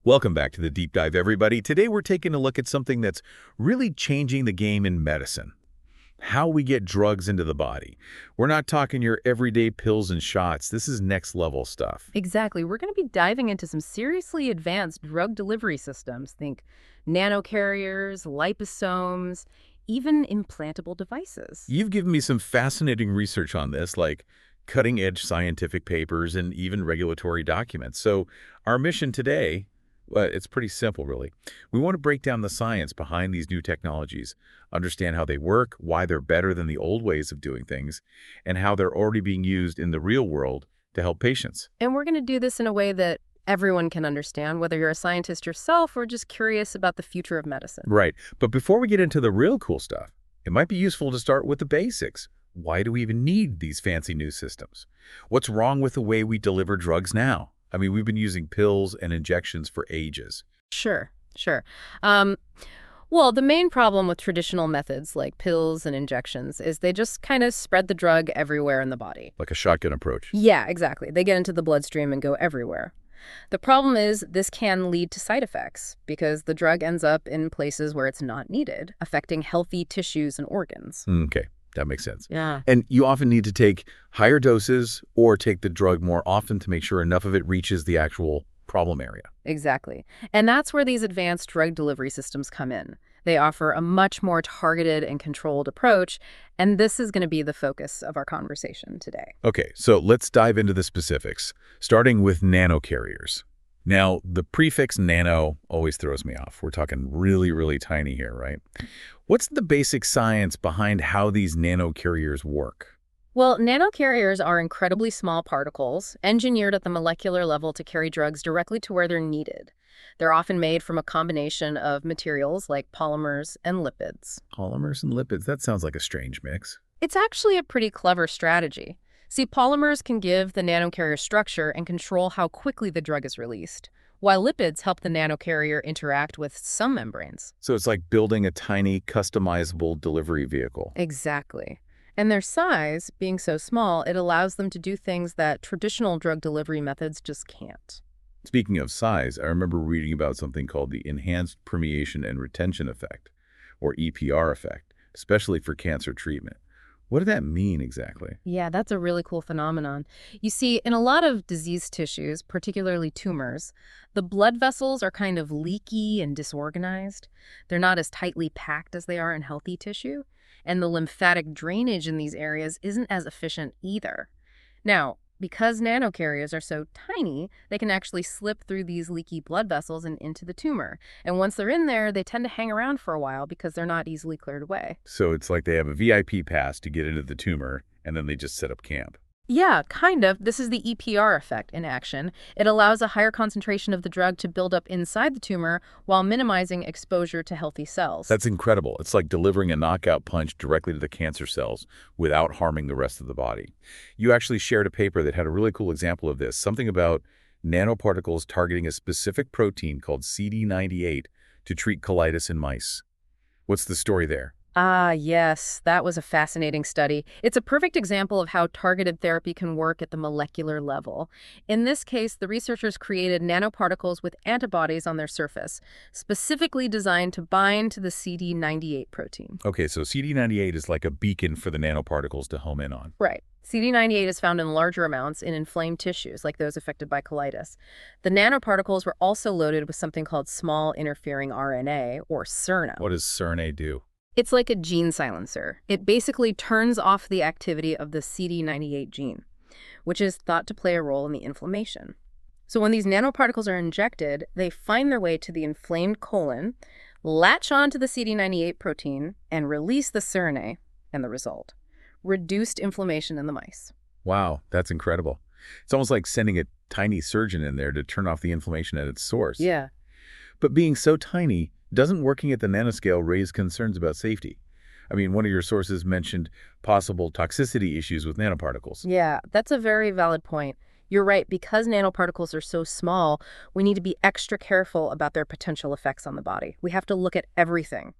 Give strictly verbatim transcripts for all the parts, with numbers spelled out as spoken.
Welcome back to the Deep Dive, everybody. Today we're taking a look at something that's really changing the game in medicine. How we get drugs into the body. We're not talking your everyday pills and shots. This is next level stuff. Exactly. We're going to be diving into some seriously advanced drug delivery systems. Think nanocarriers, liposomes, even implantable devices. You've given me some fascinating research on this, like cutting-edge scientific papers and even regulatory documents. So our mission today, well, it's pretty simple, really. We want to break down the science behind these new technologies, understand how they work, why they're better than the old ways of doing things, and how they're already being used in the real world to help patients. And we're going to do this in a way that everyone can understand, whether you're a scientist yourself or just curious about the future of medicine. Right. But before we get into the real cool stuff, it might be useful to start with the basics. Why do we even need these fancy new systems? What's wrong with the way we deliver drugs now? I mean, we've been using pills and injections for ages. Sure, sure. Um, well, the main problem with traditional methods like pills and injections is they just kind of spread the drug everywhere in the body. Like a shotgun approach. Yeah, exactly. They get into the bloodstream and go everywhere. The problem is this can lead to side effects because the drug ends up in places where it's not needed, affecting healthy tissues and organs. Okay. That makes sense. Yeah. And you often need to take higher doses or take the drug more often to make sure enough of it reaches the actual problem area. Exactly. And that's where these advanced drug delivery systems come in. They offer a much more targeted and controlled approach, and this is going to be the focus of our conversation today. Okay, so let's dive into the specifics, starting with nanocarriers. Now, the prefix nano always throws me off. We're talking really, really tiny here, right? What's the basic science behind how these nanocarriers work? Well, nanocarriers are incredibly small particles engineered at the molecular level to carry drugs directly to where they're needed. They're often made from a combination of materials like polymers and lipids. Polymers and lipids, that sounds like a strange mix. It's actually a pretty clever strategy. See, polymers can give the nanocarrier structure and control how quickly the drug is released, while lipids help the nanocarrier interact with some membranes. So it's like building a tiny, customizable delivery vehicle. Exactly. And their size, being so small, it allows them to do things that traditional drug delivery methods just can't. Speaking of size, I remember reading about something called the Enhanced Permeation and Retention Effect, or E P R effect, especially for cancer treatment. What did that mean exactly? Yeah, that's a really cool phenomenon. You see, in a lot of disease tissues, particularly tumors, the blood vessels are kind of leaky and disorganized. They're not as tightly packed as they are in healthy tissue, and the lymphatic drainage in these areas isn't as efficient either. Now, because nanocarriers are so tiny, they can actually slip through these leaky blood vessels and into the tumor. And once they're in there, they tend to hang around for a while because they're not easily cleared away. So it's like they have a V I P pass to get into the tumor, and then they just set up camp. Yeah, kind of. This is the E P R effect in action. It allows a higher concentration of the drug to build up inside the tumor while minimizing exposure to healthy cells. That's incredible. It's like delivering a knockout punch directly to the cancer cells without harming the rest of the body. You actually shared a paper that had a really cool example of this, something about nanoparticles targeting a specific protein called C D ninety-eight to treat colitis in mice. What's the story there? Ah, yes, that was a fascinating study. It's a perfect example of how targeted therapy can work at the molecular level. In this case, the researchers created nanoparticles with antibodies on their surface, specifically designed to bind to the C D ninety-eight protein. Okay, so C D ninety-eight is like a beacon for the nanoparticles to home in on. Right. C D ninety-eight is found in larger amounts in inflamed tissues, like those affected by colitis. The nanoparticles were also loaded with something called small interfering R N A, or S R N A. What does S R N A do? It's like a gene silencer. It basically turns off the activity of the C D ninety-eight gene, which is thought to play a role in the inflammation. So when these nanoparticles are injected, they find their way to the inflamed colon, latch onto the C D ninety-eight protein, and release the S R N A, and the result: reduced inflammation in the mice. Wow, that's incredible. It's almost like sending a tiny surgeon in there to turn off the inflammation at its source. Yeah. But being so tiny, doesn't working at the nanoscale raise concerns about safety? I mean, one of your sources mentioned possible toxicity issues with nanoparticles. Yeah, that's a very valid point. You're right, because nanoparticles are so small, we need to be extra careful about their potential effects on the body. We have to look at everything.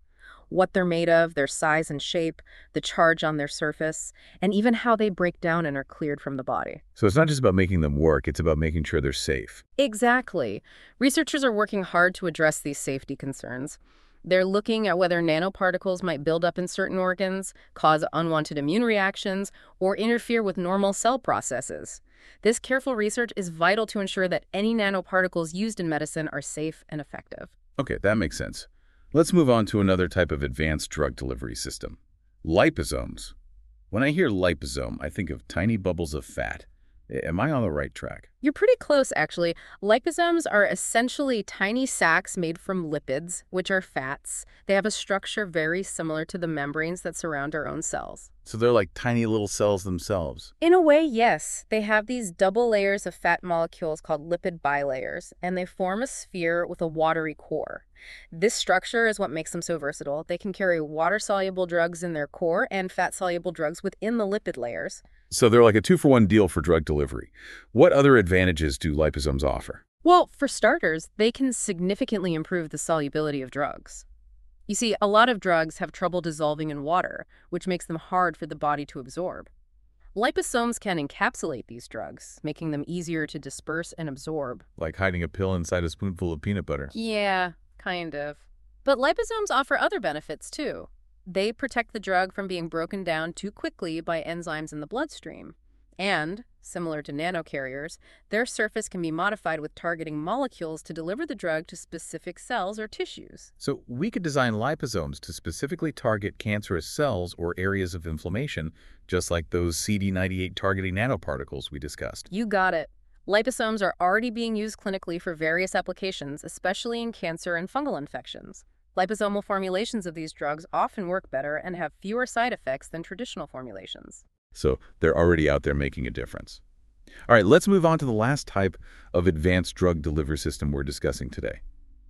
what they're made of, their size and shape, the charge on their surface, and even how they break down and are cleared from the body. So it's not just about making them work, it's about making sure they're safe. Exactly. Researchers are working hard to address these safety concerns. They're looking at whether nanoparticles might build up in certain organs, cause unwanted immune reactions, or interfere with normal cell processes. This careful research is vital to ensure that any nanoparticles used in medicine are safe and effective. Okay, that makes sense. Let's move on to another type of advanced drug delivery system, liposomes. When I hear liposome, I think of tiny bubbles of fat. Am I on the right track? You're pretty close, actually. Liposomes are essentially tiny sacs made from lipids, which are fats. They have a structure very similar to the membranes that surround our own cells. So they're like tiny little cells themselves. In a way, yes. They have these double layers of fat molecules called lipid bilayers, and they form a sphere with a watery core. This structure is what makes them so versatile. They can carry water-soluble drugs in their core and fat-soluble drugs within the lipid layers. So they're like a two-for-one deal for drug delivery. What other advantages do liposomes offer? Well, for starters, they can significantly improve the solubility of drugs. You see, a lot of drugs have trouble dissolving in water, which makes them hard for the body to absorb. Liposomes can encapsulate these drugs, making them easier to disperse and absorb. Like hiding a pill inside a spoonful of peanut butter. Yeah, kind of. But liposomes offer other benefits, too. They protect the drug from being broken down too quickly by enzymes in the bloodstream. And, similar to nanocarriers, their surface can be modified with targeting molecules to deliver the drug to specific cells or tissues. So we could design liposomes to specifically target cancerous cells or areas of inflammation, just like those C D ninety-eight targeting nanoparticles we discussed. You got it. Liposomes are already being used clinically for various applications, especially in cancer and fungal infections. Liposomal formulations of these drugs often work better and have fewer side effects than traditional formulations. So they're already out there making a difference. All right, let's move on to the last type of advanced drug delivery system we're discussing today.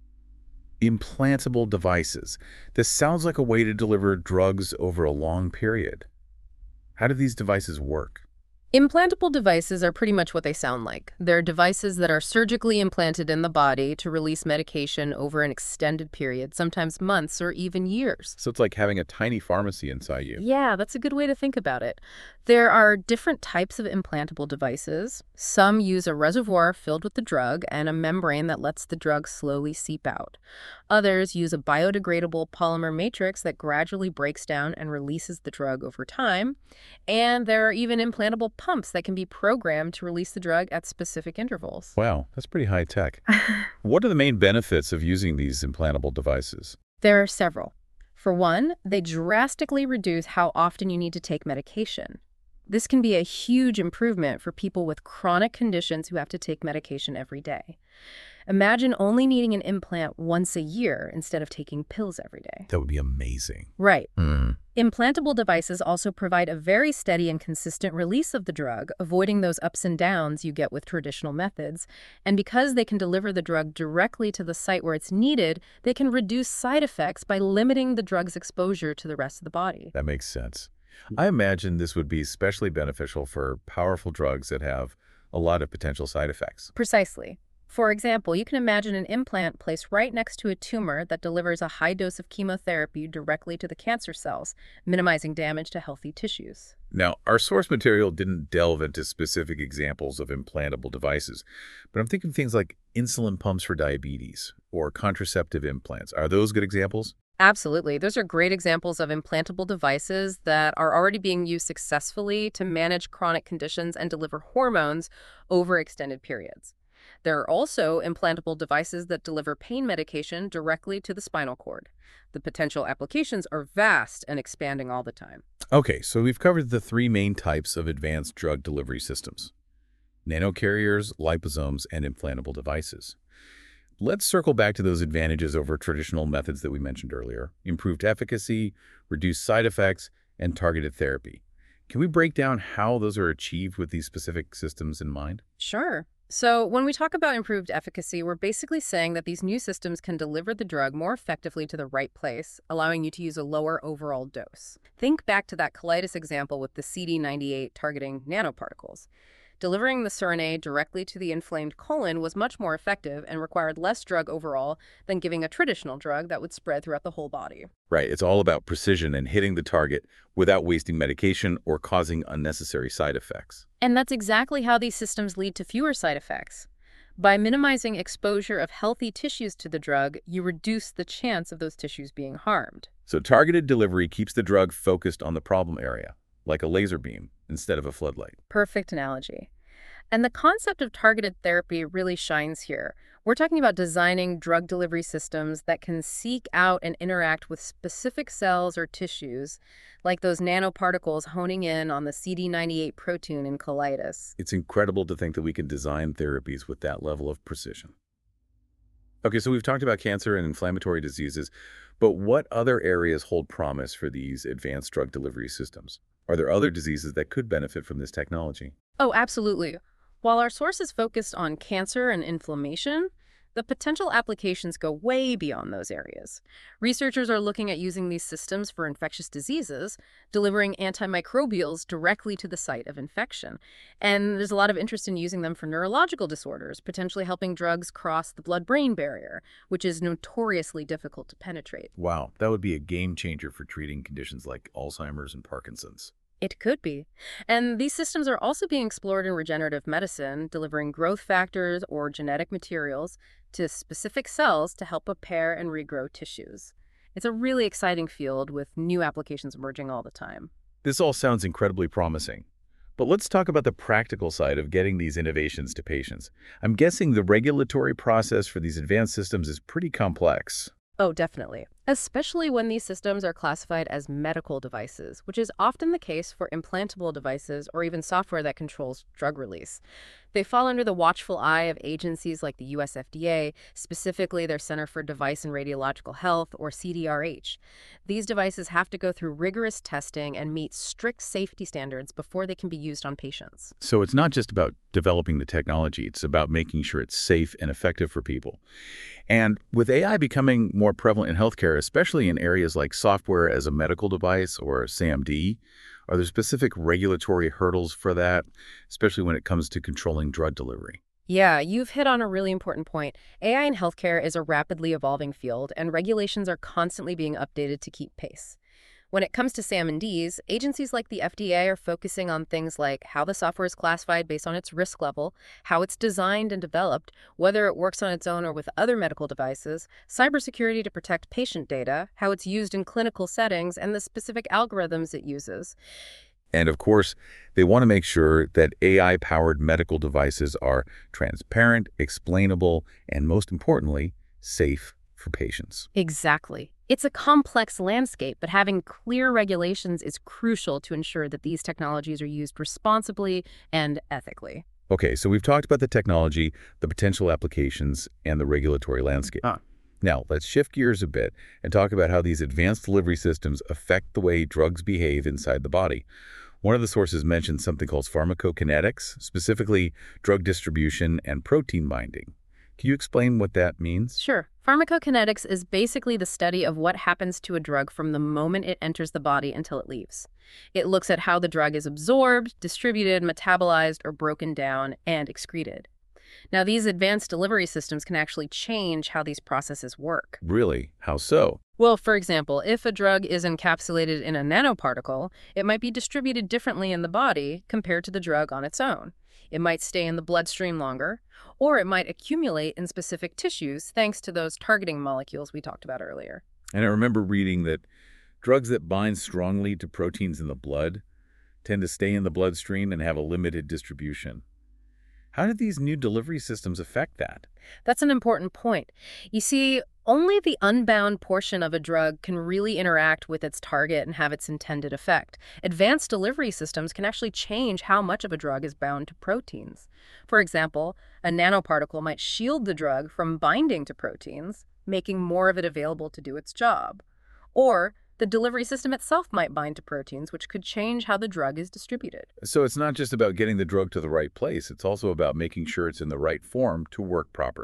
Implantable devices. This sounds like a way to deliver drugs over a long period. How do these devices work? Implantable devices are pretty much what they sound like. They're devices that are surgically implanted in the body to release medication over an extended period, sometimes months or even years. So it's like having a tiny pharmacy inside you. Yeah, that's a good way to think about it. There are different types of implantable devices. Some use a reservoir filled with the drug and a membrane that lets the drug slowly seep out. Others use a biodegradable polymer matrix that gradually breaks down and releases the drug over time. And there are even implantable pumps that can be programmed to release the drug at specific intervals. Wow, that's pretty high tech. What are the main benefits of using these implantable devices? There are several. For one, they drastically reduce how often you need to take medication. This can be a huge improvement for people with chronic conditions who have to take medication every day. Imagine only needing an implant once a year instead of taking pills every day. That would be amazing. Right. Mm. Implantable devices also provide a very steady and consistent release of the drug, avoiding those ups and downs you get with traditional methods. And because they can deliver the drug directly to the site where it's needed, they can reduce side effects by limiting the drug's exposure to the rest of the body. That makes sense. I imagine this would be especially beneficial for powerful drugs that have a lot of potential side effects. Precisely. For example, you can imagine an implant placed right next to a tumor that delivers a high dose of chemotherapy directly to the cancer cells, minimizing damage to healthy tissues. Now, our source material didn't delve into specific examples of implantable devices, but I'm thinking things like insulin pumps for diabetes or contraceptive implants. Are those good examples? Absolutely. Those are great examples of implantable devices that are already being used successfully to manage chronic conditions and deliver hormones over extended periods. There are also implantable devices that deliver pain medication directly to the spinal cord. The potential applications are vast and expanding all the time. Okay, so we've covered the three main types of advanced drug delivery systems: nanocarriers, liposomes, and implantable devices. Let's circle back to those advantages over traditional methods that we mentioned earlier: improved efficacy, reduced side effects, and targeted therapy. Can we break down how those are achieved with these specific systems in mind? Sure. So when we talk about improved efficacy, we're basically saying that these new systems can deliver the drug more effectively to the right place, allowing you to use a lower overall dose. Think back to that colitis example with the C D ninety-eight targeting nanoparticles. Delivering the Suriname directly to the inflamed colon was much more effective and required less drug overall than giving a traditional drug that would spread throughout the whole body. Right, it's all about precision and hitting the target without wasting medication or causing unnecessary side effects. And that's exactly how these systems lead to fewer side effects. By minimizing exposure of healthy tissues to the drug, you reduce the chance of those tissues being harmed. So targeted delivery keeps the drug focused on the problem area, like a laser beam instead of a floodlight. Perfect analogy. And the concept of targeted therapy really shines here. We're talking about designing drug delivery systems that can seek out and interact with specific cells or tissues, like those nanoparticles honing in on the C D ninety-eight protein in colitis. It's incredible to think that we can design therapies with that level of precision. Okay, so we've talked about cancer and inflammatory diseases, but what other areas hold promise for these advanced drug delivery systems? Are there other diseases that could benefit from this technology? Oh, absolutely. While our source is focused on cancer and inflammation, the potential applications go way beyond those areas. Researchers are looking at using these systems for infectious diseases, delivering antimicrobials directly to the site of infection. And there's a lot of interest in using them for neurological disorders, potentially helping drugs cross the blood-brain barrier, which is notoriously difficult to penetrate. Wow, that would be a game changer for treating conditions like Alzheimer's and Parkinson's. It could be. And these systems are also being explored in regenerative medicine, delivering growth factors or genetic materials to specific cells to help repair and regrow tissues. It's a really exciting field with new applications emerging all the time. This all sounds incredibly promising. But let's talk about the practical side of getting these innovations to patients. I'm guessing the regulatory process for these advanced systems is pretty complex. Oh, definitely. Especially when these systems are classified as medical devices, which is often the case for implantable devices or even software that controls drug release. They fall under the watchful eye of agencies like the U S F D A, specifically their Center for Device and Radiological Health, or C D R H. These devices have to go through rigorous testing and meet strict safety standards before they can be used on patients. So it's not just about developing the technology, it's about making sure it's safe and effective for people. And with A I becoming more prevalent in healthcare, especially in areas like software as a medical device or S A M D, are there specific regulatory hurdles for that, especially when it comes to controlling drug delivery? Yeah, you've hit on a really important point. A I in healthcare is a rapidly evolving field, and regulations are constantly being updated to keep pace. When it comes to S A M Ds, agencies like the F D A are focusing on things like how the software is classified based on its risk level, how it's designed and developed, whether it works on its own or with other medical devices, cybersecurity to protect patient data, how it's used in clinical settings, and the specific algorithms it uses. And of course, they want to make sure that A I-powered medical devices are transparent, explainable, and most importantly, safe for patients. Exactly. It's a complex landscape, but having clear regulations is crucial to ensure that these technologies are used responsibly and ethically. Okay, so we've talked about the technology, the potential applications, and the regulatory landscape. Huh. Now, let's shift gears a bit and talk about how these advanced delivery systems affect the way drugs behave inside the body. One of the sources mentioned something called pharmacokinetics, specifically drug distribution and protein binding. Can you explain what that means? Sure. Pharmacokinetics is basically the study of what happens to a drug from the moment it enters the body until it leaves. It looks at how the drug is absorbed, distributed, metabolized, or broken down, and excreted. Now, these advanced delivery systems can actually change how these processes work. Really? How so? Well, for example, if a drug is encapsulated in a nanoparticle, it might be distributed differently in the body compared to the drug on its own. It might stay in the bloodstream longer, or it might accumulate in specific tissues thanks to those targeting molecules we talked about earlier. And I remember reading that drugs that bind strongly to proteins in the blood tend to stay in the bloodstream and have a limited distribution. How do these new delivery systems affect that? That's an important point. You see, only the unbound portion of a drug can really interact with its target and have its intended effect. Advanced delivery systems can actually change how much of a drug is bound to proteins. For example, a nanoparticle might shield the drug from binding to proteins, making more of it available to do its job. Or the delivery system itself might bind to proteins, which could change how the drug is distributed. So it's not just about getting the drug to the right place, it's also about making sure it's in the right form to work properly.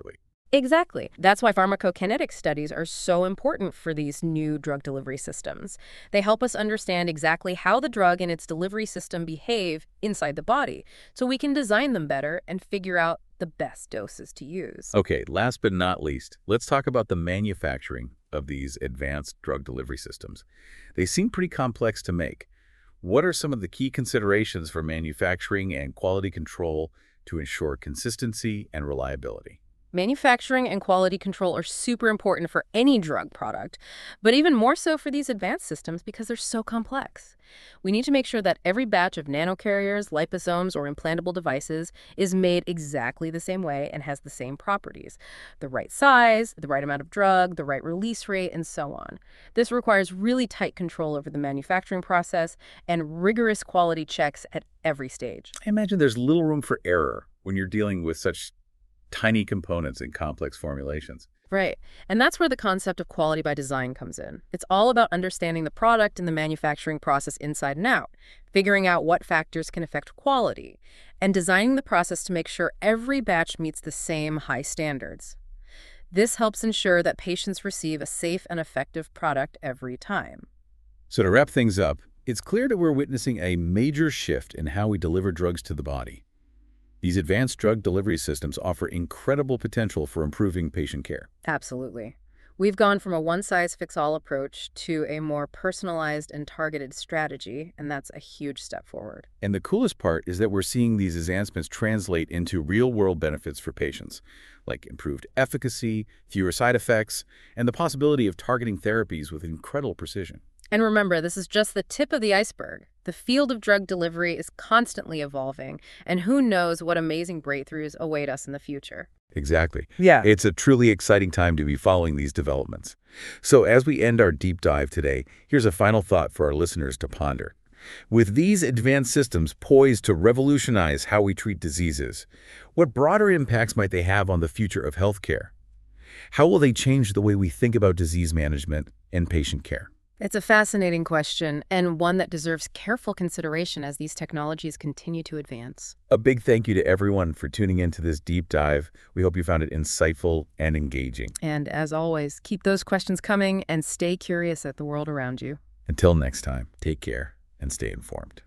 Exactly. That's why pharmacokinetic studies are so important for these new drug delivery systems. They help us understand exactly how the drug and its delivery system behave inside the body, so we can design them better and figure out the best doses to use. Okay, last but not least, let's talk about the manufacturing of these advanced drug delivery systems. They seem pretty complex to make. What are some of the key considerations for manufacturing and quality control to ensure consistency and reliability? Manufacturing and quality control are super important for any drug product, but even more so for these advanced systems because they're so complex. We need to make sure that every batch of nanocarriers, liposomes, or implantable devices is made exactly the same way and has the same properties. The right size, the right amount of drug, the right release rate, and so on. This requires really tight control over the manufacturing process and rigorous quality checks at every stage. I imagine there's little room for error when you're dealing with such tiny components in complex formulations. Right. And that's where the concept of quality by design comes in. It's all about understanding the product and the manufacturing process inside and out, figuring out what factors can affect quality, and designing the process to make sure every batch meets the same high standards. This helps ensure that patients receive a safe and effective product every time. So to wrap things up, it's clear that we're witnessing a major shift in how we deliver drugs to the body. These advanced drug delivery systems offer incredible potential for improving patient care. Absolutely. We've gone from a one-size-fits-all approach to a more personalized and targeted strategy, and that's a huge step forward. And the coolest part is that we're seeing these advancements translate into real-world benefits for patients, like improved efficacy, fewer side effects, and the possibility of targeting therapies with incredible precision. And remember, this is just the tip of the iceberg. The field of drug delivery is constantly evolving, and who knows what amazing breakthroughs await us in the future. Exactly. Yeah. It's a truly exciting time to be following these developments. So as we end our deep dive today, here's a final thought for our listeners to ponder. With these advanced systems poised to revolutionize how we treat diseases, what broader impacts might they have on the future of healthcare? How will they change the way we think about disease management and patient care? It's a fascinating question, and one that deserves careful consideration as these technologies continue to advance. A big thank you to everyone for tuning into this deep dive. We hope you found it insightful and engaging. And as always, keep those questions coming and stay curious at the world around you. Until next time, take care and stay informed.